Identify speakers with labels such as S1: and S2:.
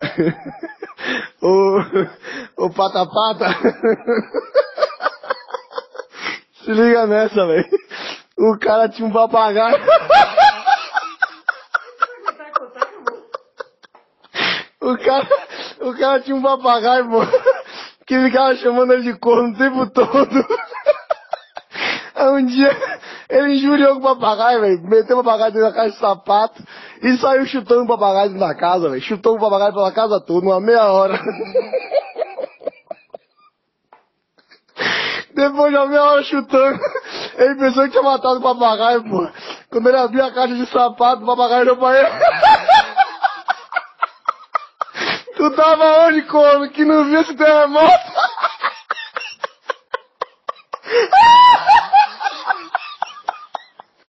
S1: O pata-pata. Se liga nessa, velho. O cara tinha um papagaio. O cara tinha um papagaio, pô, que ficava chamando ele de corno o tempo todo. Aí um dia ele injuriou com o papagaio, velho, meteu o papagaio dentro da caixa de sapato e saiu chutando o papagaio dentro da casa, velho. Chutou o papagaio pela casa toda, uma meia hora. Depois de uma meia hora chutando, ele pensou que tinha matado o papagaio, pô. Quando ele abriu a caixa de sapato, o papagaio deu pra ele. Tu tava onde, corno, que não viu esse terremoto?